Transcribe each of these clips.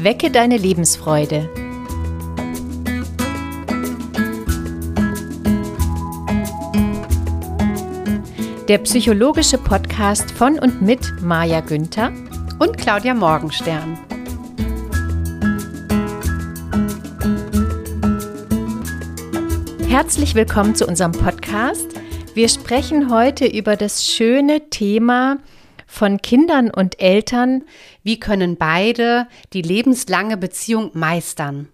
Wecke deine Lebensfreude. Der psychologische Podcast von und mit Maja Günther und Claudia Morgenstern. Herzlich willkommen zu unserem Podcast. Wir sprechen heute über das schöne Thema von Kindern und Eltern. Wie können beide die lebenslange Beziehung meistern?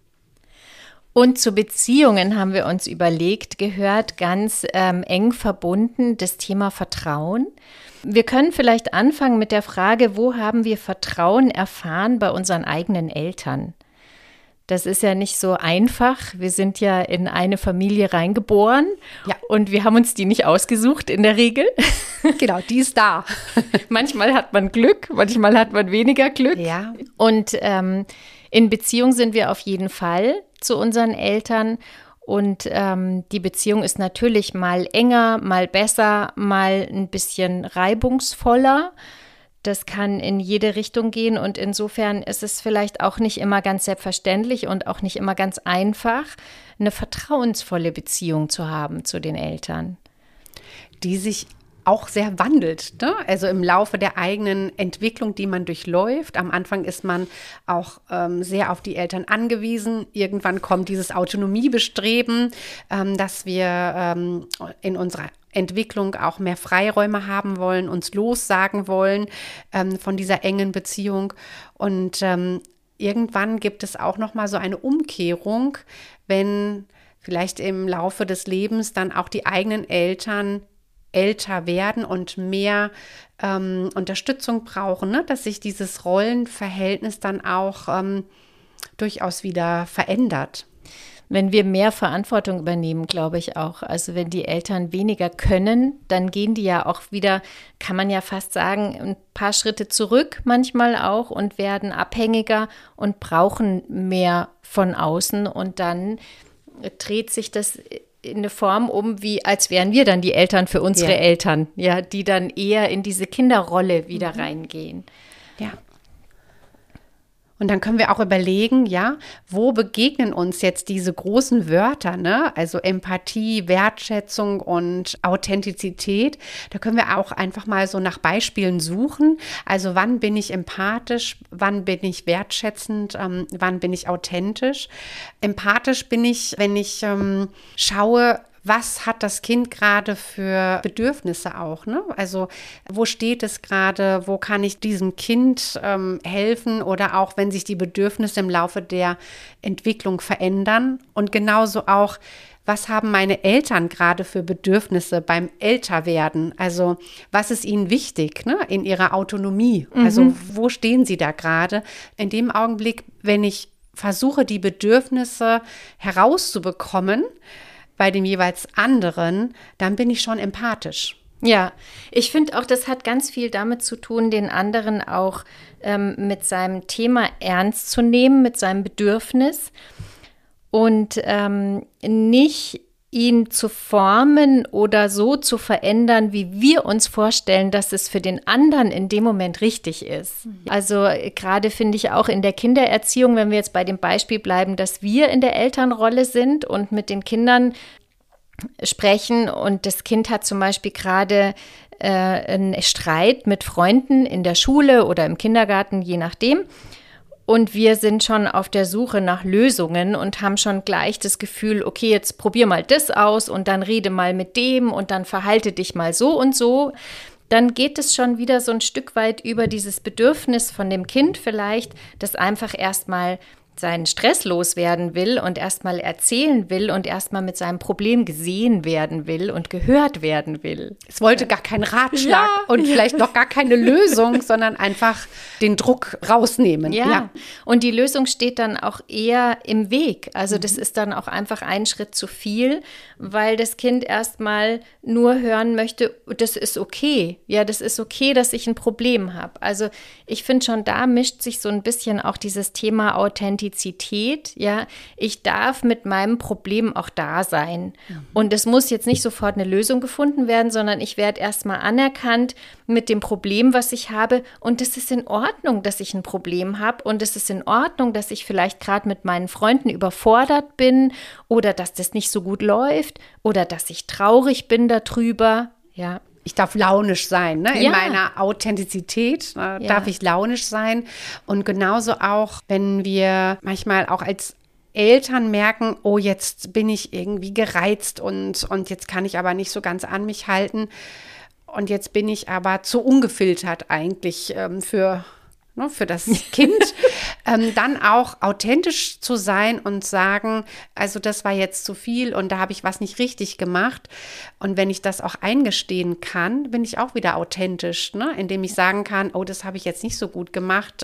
Und zu Beziehungen haben wir uns überlegt, gehört ganz eng verbunden das Thema Vertrauen. Wir können vielleicht anfangen mit der Frage, wo haben wir Vertrauen erfahren bei unseren eigenen Eltern? Das ist ja nicht so einfach. Wir sind ja in eine Familie reingeboren und wir haben uns die nicht ausgesucht in der Regel. Genau, die ist da. Manchmal hat man Glück, manchmal hat man weniger Glück. Ja. Und in Beziehung sind wir auf jeden Fall zu unseren Eltern. Und die Beziehung ist natürlich mal enger, mal besser, mal ein bisschen reibungsvoller. Das kann in jede Richtung gehen und insofern ist es vielleicht auch nicht immer ganz selbstverständlich und auch nicht immer ganz einfach, eine vertrauensvolle Beziehung zu haben zu den Eltern. Die sich auch sehr wandelt, ne? Also im Laufe der eigenen Entwicklung, die man durchläuft. Am Anfang ist man auch sehr auf die Eltern angewiesen. Irgendwann kommt dieses Autonomiebestreben, dass wir in unserer Entwicklung auch mehr Freiräume haben wollen, uns lossagen wollen von dieser engen Beziehung. Und irgendwann gibt es auch noch mal so eine Umkehrung, wenn vielleicht im Laufe des Lebens dann auch die eigenen Eltern älter werden und mehr Unterstützung brauchen, ne? Dass sich dieses Rollenverhältnis dann auch durchaus wieder verändert. Wenn wir mehr Verantwortung übernehmen, glaube ich auch. Also wenn die Eltern weniger können, dann gehen die ja auch wieder, kann man ja fast sagen, ein paar Schritte zurück manchmal auch und werden abhängiger und brauchen mehr von außen. Und dann dreht sich das in eine Form um, wie als wären wir dann die Eltern für unsere Eltern, ja, die dann eher in diese Kinderrolle wieder reingehen. Ja. Und dann können wir auch überlegen, ja, wo begegnen uns jetzt diese großen Wörter, ne? Also Empathie, Wertschätzung und Authentizität. Da können wir auch einfach mal so nach Beispielen suchen. Also wann bin ich empathisch, wann bin ich wertschätzend, wann bin ich authentisch. Empathisch bin ich, wenn ich schaue, was hat das Kind gerade für Bedürfnisse auch, ne? Also wo steht es gerade, wo kann ich diesem Kind helfen oder auch wenn sich die Bedürfnisse im Laufe der Entwicklung verändern und genauso auch, was haben meine Eltern gerade für Bedürfnisse beim Älterwerden? Also was ist ihnen wichtig, ne, in ihrer Autonomie? Also wo stehen sie da gerade? In dem Augenblick, wenn ich versuche, die Bedürfnisse herauszubekommen, bei dem jeweils anderen, dann bin ich schon empathisch. Ja, ich finde auch, das hat ganz viel damit zu tun, den anderen auch mit seinem Thema ernst zu nehmen, mit seinem Bedürfnis und nicht ihn zu formen oder so zu verändern, wie wir uns vorstellen, dass es für den anderen in dem Moment richtig ist. Also gerade finde ich auch in der Kindererziehung, wenn wir jetzt bei dem Beispiel bleiben, dass wir in der Elternrolle sind und mit den Kindern sprechen und das Kind hat zum Beispiel gerade einen Streit mit Freunden in der Schule oder im Kindergarten, je nachdem. Und wir sind schon auf der Suche nach Lösungen und haben schon gleich das Gefühl, okay, jetzt probier mal das aus und dann rede mal mit dem und dann verhalte dich mal so und so. Dann geht es schon wieder so ein Stück weit über dieses Bedürfnis von dem Kind vielleicht, das einfach erstmal seinen Stress loswerden will und erstmal erzählen will und erstmal mit seinem Problem gesehen werden will und gehört werden will. Es wollte gar keinen Ratschlag und vielleicht noch gar keine Lösung, sondern einfach den Druck rausnehmen. Ja, und die Lösung steht dann auch eher im Weg. Also das ist dann auch einfach ein Schritt zu viel, weil das Kind erstmal nur hören möchte, das ist okay. Ja, das ist okay, dass ich ein Problem habe. Also ich finde schon, da mischt sich so ein bisschen auch dieses Thema Authentizität Authentizität, ja, ich darf mit meinem Problem auch da sein. Und es muss jetzt nicht sofort eine Lösung gefunden werden, sondern ich werde erstmal anerkannt mit dem Problem, was ich habe. Und es ist in Ordnung, dass ich ein Problem habe. Und es ist in Ordnung, dass ich vielleicht gerade mit meinen Freunden überfordert bin oder dass das nicht so gut läuft oder dass ich traurig bin darüber, ja. Ich darf launisch sein, ne? In Ja. meiner Authentizität darf ich launisch sein. Und genauso auch, wenn wir manchmal auch als Eltern merken, oh, jetzt bin ich irgendwie gereizt und jetzt kann ich aber nicht so ganz an mich halten. Und jetzt bin ich aber zu ungefiltert eigentlich für das Kind, dann auch authentisch zu sein und sagen, also das war jetzt zu viel und da habe ich was nicht richtig gemacht. Und wenn ich das auch eingestehen kann, bin ich auch wieder authentisch, ne? Indem ich sagen kann, oh, das habe ich jetzt nicht so gut gemacht.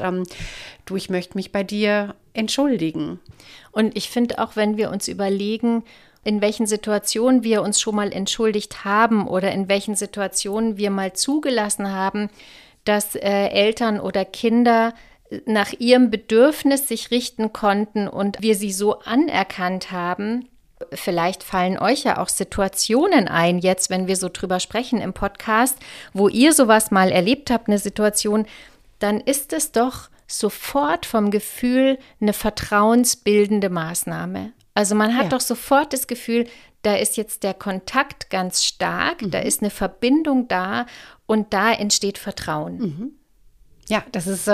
Ich möchte mich bei dir entschuldigen. Und ich finde auch, wenn wir uns überlegen, in welchen Situationen wir uns schon mal entschuldigt haben oder in welchen Situationen wir mal zugelassen haben, dass Eltern oder Kinder nach ihrem Bedürfnis sich richten konnten und wir sie so anerkannt haben. Vielleicht fallen euch ja auch Situationen ein, jetzt, wenn wir so drüber sprechen im Podcast, wo ihr sowas mal erlebt habt, eine Situation, dann ist es doch sofort vom Gefühl eine vertrauensbildende Maßnahme. Also man hat doch sofort das Gefühl, da ist jetzt der Kontakt ganz stark, da ist eine Verbindung da und da entsteht Vertrauen. Ja, das ist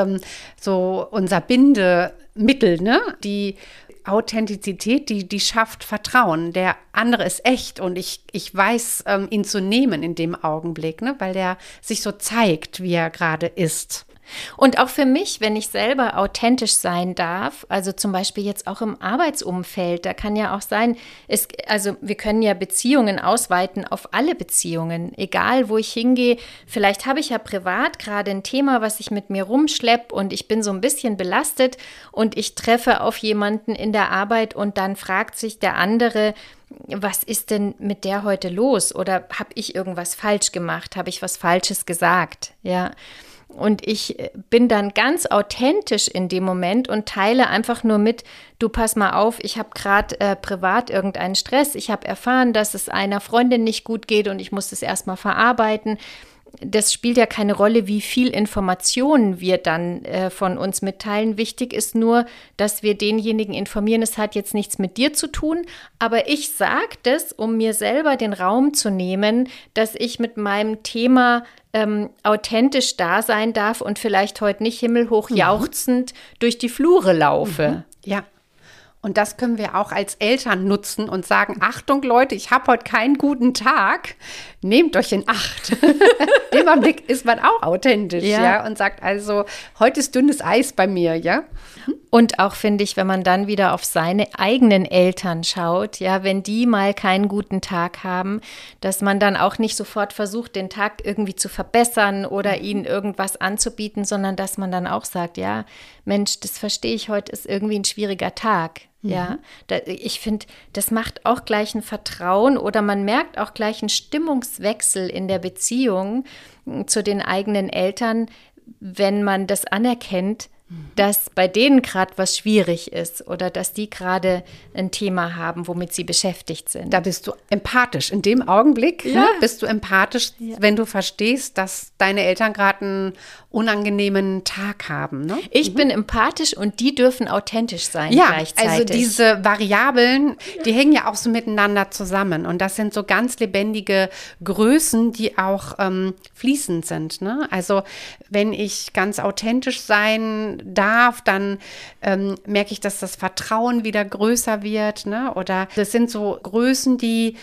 so unser Bindemittel, ne? Die Authentizität, die schafft Vertrauen. Der andere ist echt und ich weiß, ihn zu nehmen in dem Augenblick, ne? Weil der sich so zeigt, wie er gerade ist. Und auch für mich, wenn ich selber authentisch sein darf, also zum Beispiel jetzt auch im Arbeitsumfeld, da kann ja auch sein, also wir können ja Beziehungen ausweiten auf alle Beziehungen, egal wo ich hingehe. Vielleicht habe ich ja privat gerade ein Thema, was ich mit mir rumschleppe und ich bin so ein bisschen belastet und ich treffe auf jemanden in der Arbeit und dann fragt sich der andere, was ist denn mit der heute los? Oder habe ich irgendwas falsch gemacht? Habe ich was Falsches gesagt? Ja. Und ich bin dann ganz authentisch in dem Moment und teile einfach nur mit, du pass mal auf, ich habe gerade privat irgendeinen Stress. Ich habe erfahren, dass es einer Freundin nicht gut geht und ich muss das erstmal verarbeiten. Das spielt ja keine Rolle, wie viel Informationen wir dann von uns mitteilen. Wichtig ist nur, dass wir denjenigen informieren, es hat jetzt nichts mit dir zu tun, aber ich sage das, um mir selber den Raum zu nehmen, dass ich mit meinem Thema authentisch da sein darf und vielleicht heute nicht himmelhoch jauchzend durch die Flure laufe. Ja. Und das können wir auch als Eltern nutzen und sagen, Achtung Leute, ich habe heute keinen guten Tag, nehmt euch in Acht. In dem Augenblick ist man auch authentisch, ja, und sagt also, heute ist dünnes Eis bei mir, ja. Und auch finde ich, wenn man dann wieder auf seine eigenen Eltern schaut, ja, wenn die mal keinen guten Tag haben, dass man dann auch nicht sofort versucht, den Tag irgendwie zu verbessern oder ihnen irgendwas anzubieten, sondern dass man dann auch sagt, ja, Mensch, das verstehe ich, heute ist irgendwie ein schwieriger Tag. Ja, ich finde, das macht auch gleich ein Vertrauen oder man merkt auch gleich einen Stimmungswechsel in der Beziehung zu den eigenen Eltern, wenn man das anerkennt, dass bei denen gerade was schwierig ist oder dass die gerade ein Thema haben, womit sie beschäftigt sind. Da bist du empathisch. In dem Augenblick bist du empathisch, wenn du verstehst, dass deine Eltern gerade einen unangenehmen Tag haben. Ne? Ich bin empathisch und die dürfen authentisch sein gleichzeitig. Also diese Variablen, die hängen ja auch so miteinander zusammen. Und das sind so ganz lebendige Größen, die auch fließend sind. Ne? Also wenn ich ganz authentisch sein darf, dann merke ich, dass das Vertrauen wieder größer wird. Ne? Oder das sind so Größen, die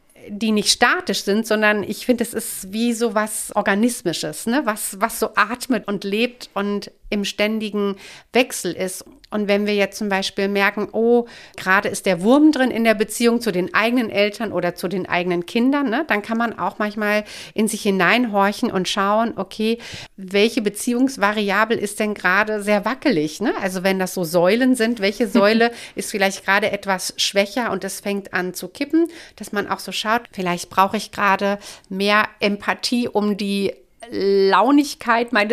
nicht statisch sind, sondern ich finde, es ist wie so was Organismisches, ne? was so atmet und lebt und im ständigen Wechsel ist. Und wenn wir jetzt zum Beispiel merken, oh, gerade ist der Wurm drin in der Beziehung zu den eigenen Eltern oder zu den eigenen Kindern, ne, dann kann man auch manchmal in sich hineinhorchen und schauen, okay, welche Beziehungsvariabel ist denn gerade sehr wackelig? Ne? Also wenn das so Säulen sind, welche Säule ist vielleicht gerade etwas schwächer und es fängt an zu kippen, dass man auch so schaut, vielleicht brauche ich gerade mehr Empathie, um die Launigkeit meines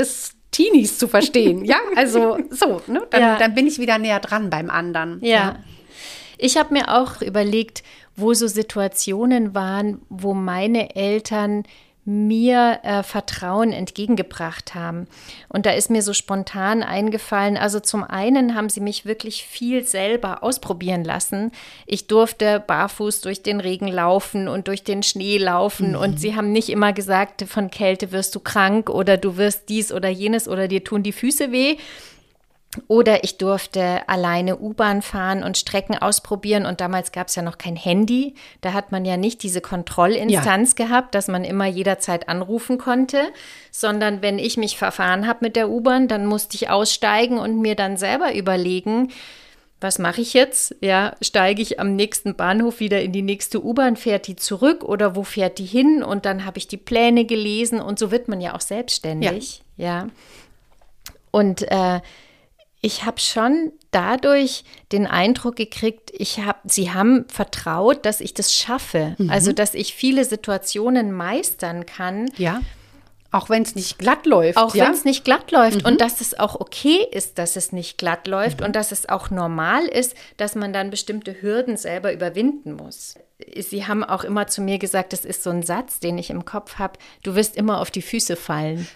Teenies zu verstehen. Ja, also so, ne? Dann bin ich wieder näher dran beim anderen. Ja. Ich habe mir auch überlegt, wo so Situationen waren, wo meine Eltern mir Vertrauen entgegengebracht haben. Und da ist mir so spontan eingefallen, also zum einen haben sie mich wirklich viel selber ausprobieren lassen. Ich durfte barfuß durch den Regen laufen und durch den Schnee laufen und sie haben nicht immer gesagt, von Kälte wirst du krank oder du wirst dies oder jenes oder dir tun die Füße weh. Oder ich durfte alleine U-Bahn fahren und Strecken ausprobieren. Und damals gab es ja noch kein Handy. Da hat man ja nicht diese Kontrollinstanz gehabt, dass man immer jederzeit anrufen konnte. Sondern wenn ich mich verfahren habe mit der U-Bahn, dann musste ich aussteigen und mir dann selber überlegen, was mache ich jetzt? Ja, steige ich am nächsten Bahnhof wieder in die nächste U-Bahn, fährt die zurück oder wo fährt die hin? Und dann habe ich die Pläne gelesen. Und so wird man ja auch selbstständig. Ja. Und ich habe schon dadurch den Eindruck gekriegt, sie haben vertraut, dass ich das schaffe. Also, dass ich viele Situationen meistern kann. Ja, auch wenn es nicht glatt läuft. Auch wenn es nicht glatt läuft und dass es auch okay ist, dass es nicht glatt läuft und dass es auch normal ist, dass man dann bestimmte Hürden selber überwinden muss. Sie haben auch immer zu mir gesagt, das ist so ein Satz, den ich im Kopf habe, du wirst immer auf die Füße fallen.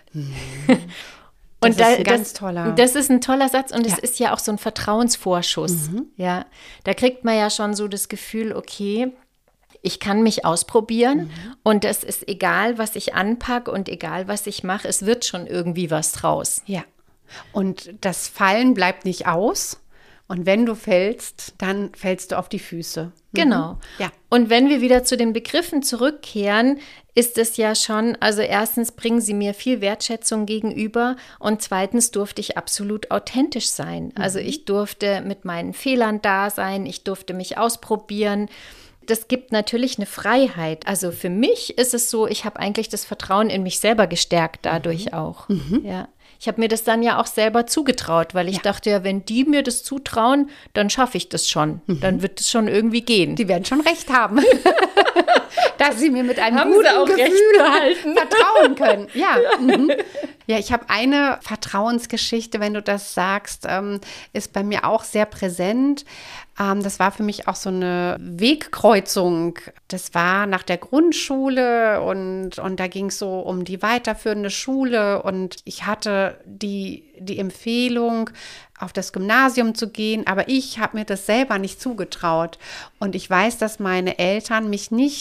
Und das ist ein ganz toller. Das ist ein toller Satz und es ist ja auch so ein Vertrauensvorschuss. Ja, da kriegt man ja schon so das Gefühl, okay, ich kann mich ausprobieren und es ist egal, was ich anpacke und egal, was ich mache, es wird schon irgendwie was draus. Ja, und das Fallen bleibt nicht aus. Und wenn du fällst, dann fällst du auf die Füße. Genau. Ja. Und wenn wir wieder zu den Begriffen zurückkehren, ist es ja schon, also erstens bringen sie mir viel Wertschätzung gegenüber und zweitens durfte ich absolut authentisch sein. Also ich durfte mit meinen Fehlern da sein, ich durfte mich ausprobieren. Das gibt natürlich eine Freiheit. Also für mich ist es so, ich habe eigentlich das Vertrauen in mich selber gestärkt dadurch auch. Ja. Ich habe mir das dann ja auch selber zugetraut, weil ich dachte, ja, wenn die mir das zutrauen, dann schaffe ich das schon. Dann wird es schon irgendwie gehen. Die werden schon recht haben, dass sie mir mit einem Haben guten sie auch recht Gefühl behalten. vertrauen können. Ja, ja, ich habe eine Vertrauensgeschichte, wenn du das sagst, ist bei mir auch sehr präsent. Das war für mich auch so eine Wegkreuzung. Das war nach der Grundschule und da ging es so um die weiterführende Schule und ich hatte die Empfehlung, auf das Gymnasium zu gehen, aber ich habe mir das selber nicht zugetraut. Und ich weiß, dass meine Eltern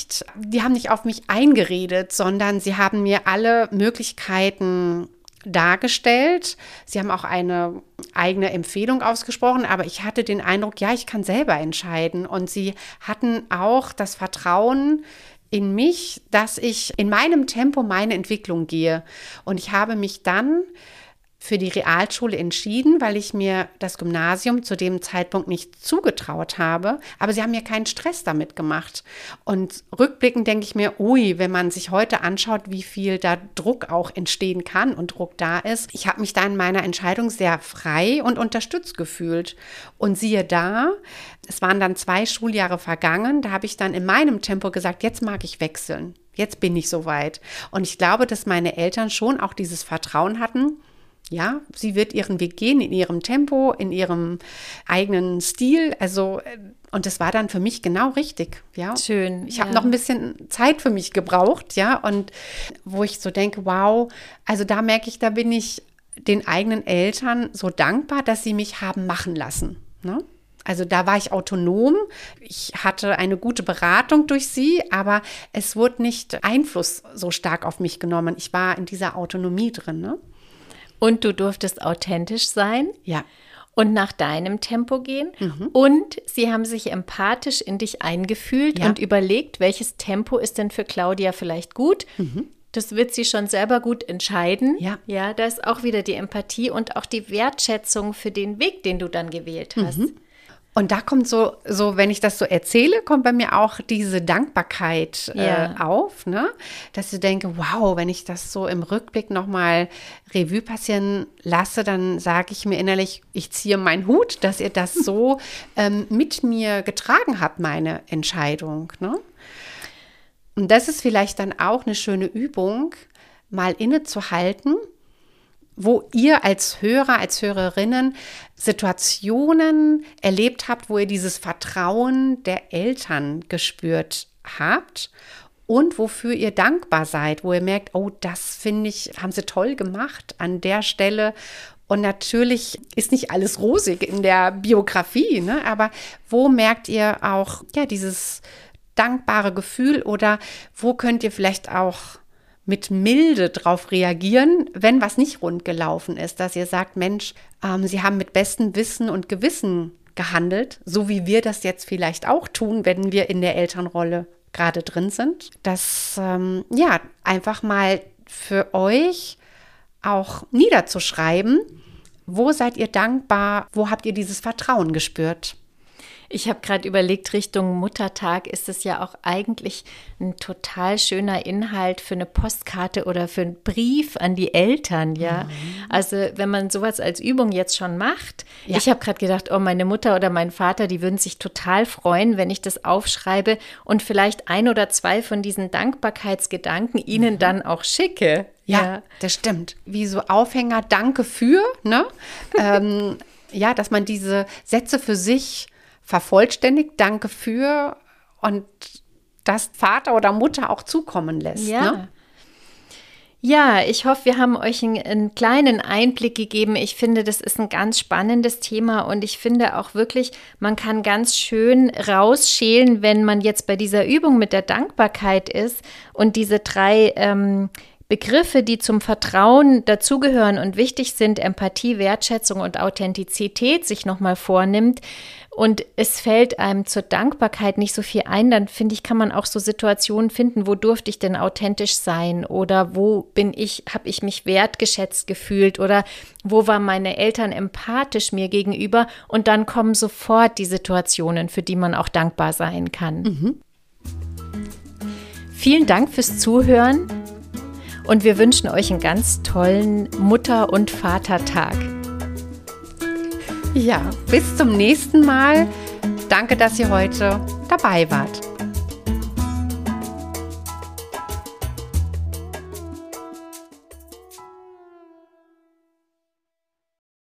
die haben nicht auf mich eingeredet, sondern sie haben mir alle Möglichkeiten dargestellt. Sie haben auch eine eigene Empfehlung ausgesprochen, aber ich hatte den Eindruck, ja, ich kann selber entscheiden. Und sie hatten auch das Vertrauen in mich, dass ich in meinem Tempo meine Entwicklung gehe. Und ich habe mich dann für die Realschule entschieden, weil ich mir das Gymnasium zu dem Zeitpunkt nicht zugetraut habe. Aber sie haben mir keinen Stress damit gemacht. Und rückblickend denke ich mir, ui, wenn man sich heute anschaut, wie viel da Druck auch entstehen kann und Druck da ist. Ich habe mich da in meiner Entscheidung sehr frei und unterstützt gefühlt. Und siehe da, es waren dann 2 Schuljahre vergangen. Da habe ich dann in meinem Tempo gesagt, jetzt mag ich wechseln. Jetzt bin ich soweit. Und ich glaube, dass meine Eltern schon auch dieses Vertrauen hatten. Ja, sie wird ihren Weg gehen in ihrem Tempo, in ihrem eigenen Stil. Also, und das war dann für mich genau richtig. Ja, schön. Ich habe noch ein bisschen Zeit für mich gebraucht, ja, und wo ich so denke, wow, also da merke ich, da bin ich den eigenen Eltern so dankbar, dass sie mich haben machen lassen. Ne? Also da war ich autonom. Ich hatte eine gute Beratung durch sie, aber es wurde nicht Einfluss so stark auf mich genommen. Ich war in dieser Autonomie drin, ne? Und du durftest authentisch sein. Ja. Und nach deinem Tempo gehen. Und sie haben sich empathisch in dich eingefühlt und überlegt, welches Tempo ist denn für Claudia vielleicht gut. Das wird sie schon selber gut entscheiden. Ja, da ist auch wieder die Empathie und auch die Wertschätzung für den Weg, den du dann gewählt hast. Und da kommt so, wenn ich das so erzähle, kommt bei mir auch diese Dankbarkeit auf, ne? Dass ich denke, wow, wenn ich das so im Rückblick nochmal Revue passieren lasse, dann sage ich mir innerlich, ich ziehe meinen Hut, dass ihr das so mit mir getragen habt, meine Entscheidung, ne? Und das ist vielleicht dann auch eine schöne Übung, mal innezuhalten, wo ihr als Hörer, als Hörerinnen Situationen erlebt habt, wo ihr dieses Vertrauen der Eltern gespürt habt und wofür ihr dankbar seid, wo ihr merkt, oh, das finde ich, haben sie toll gemacht an der Stelle. Und natürlich ist nicht alles rosig in der Biografie, ne? Aber wo merkt ihr auch dieses dankbare Gefühl oder wo könnt ihr vielleicht auch mit Milde drauf reagieren, wenn was nicht rund gelaufen ist, dass ihr sagt, Mensch, sie haben mit bestem Wissen und Gewissen gehandelt, so wie wir das jetzt vielleicht auch tun, wenn wir in der Elternrolle gerade drin sind. Das einfach mal für euch auch niederzuschreiben, wo seid ihr dankbar, wo habt ihr dieses Vertrauen gespürt? Ich habe gerade überlegt, Richtung Muttertag ist es ja auch eigentlich ein total schöner Inhalt für eine Postkarte oder für einen Brief an die Eltern, ja. Also wenn man sowas als Übung jetzt schon macht. Ja. Ich habe gerade gedacht, oh, meine Mutter oder mein Vater, die würden sich total freuen, wenn ich das aufschreibe und vielleicht 1 oder 2 von diesen Dankbarkeitsgedanken ihnen dann auch schicke. Ja, das stimmt. Wie so Aufhänger, danke für, ne? Dass man diese Sätze für sich vervollständigt, danke für und das Vater oder Mutter auch zukommen lässt. Ja. Ne? Ja, ich hoffe, wir haben euch einen kleinen Einblick gegeben. Ich finde, das ist ein ganz spannendes Thema und ich finde auch wirklich, man kann ganz schön rausschälen, wenn man jetzt bei dieser Übung mit der Dankbarkeit ist und diese 3 Begriffe, die zum Vertrauen dazugehören und wichtig sind, Empathie, Wertschätzung und Authentizität sich nochmal vornimmt und es fällt einem zur Dankbarkeit nicht so viel ein, dann finde ich, kann man auch so Situationen finden, wo durfte ich denn authentisch sein oder wo habe ich mich wertgeschätzt gefühlt oder wo waren meine Eltern empathisch mir gegenüber und dann kommen sofort die Situationen, für die man auch dankbar sein kann. Vielen Dank fürs Zuhören. Und wir wünschen euch einen ganz tollen Mutter- und Vatertag. Ja, bis zum nächsten Mal. Danke, dass ihr heute dabei wart.